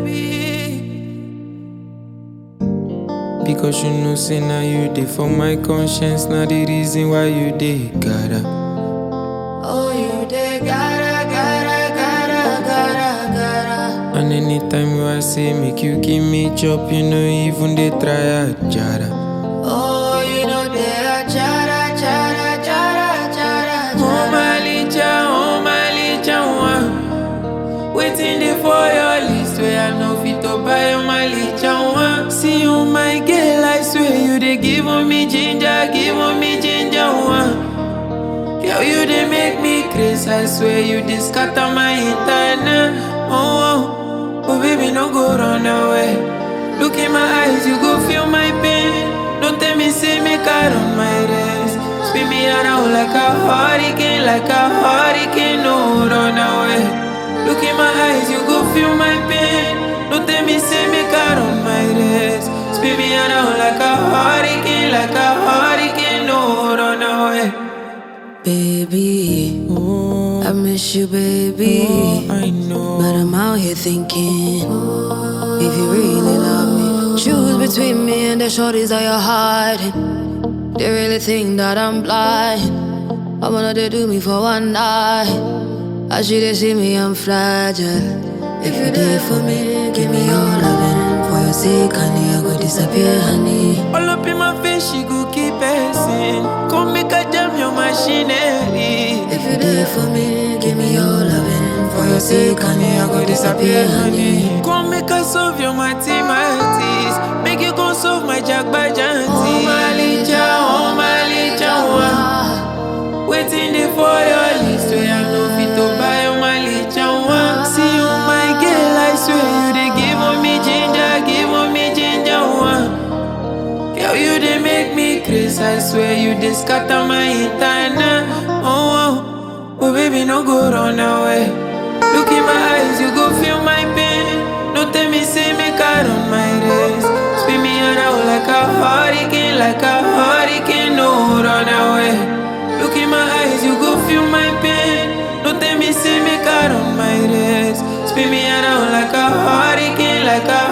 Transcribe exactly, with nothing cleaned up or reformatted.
Because you know, say now you dey for my conscience. Now the reason why you dey gotta. Oh, you dey gotta, gotta, gotta, gotta, gotta. And anytime you I say make you give me chop, you know even they try a jara. Oh, you know they are jara, jara, jara, jara. Oh my licha, oh my licha, one. Waiting there for your list where I know fit to buy oh my licha, one. See you my girl, I swear you they give on me ginger, give on me ginger, one. Girl, you they make me crazy, I swear you they scatter my internet. Oh, oh, oh baby, no go run away. Look in my eyes, you go feel my pain. Don't tell me, say me car on my race. Spin me around like a hurricane, like a hurricane, no run away. Look in my eyes, you go feel my pain. Don't tell me, say me car on my race. Spin me around like a hurricane, like a hurricane, no run away. Baby, Oh, I miss you, baby. oh, I know. But I'm out here thinking, if you really love me, choose between me and the shorties that you're hiding. They really think that I'm blind. I wanna they do me for one night. I see they see me, I'm fragile. If you there for me, give me your loving. For your sake, honey, I go disappear, honey. All up in my face, she go keep passing. Come make a jam your machinery. If you there for me, give me your loving. For your sake, honey, I go disappear, honey. Come make us solve your mathematics. Make you go solve my jack by janty. Oh my licha, oh my licha, one. Waiting there for your list where I know fit to buy oh my licha, one. See you my girl, I swear you they give on me ginger, give on me ginger, one. Girl, you they make me crazy, I swear you they scatter my internet. Oh, oh, oh baby, no go run away. Look in my eyes, you go feel my pain. Don't tell me, say me car on my race. Spin me around like a hurricane, like a hurricane, no run away. Look in my eyes, you go feel my pain. Don't tell me, say me car on my race. Spin me around like a hurricane, like a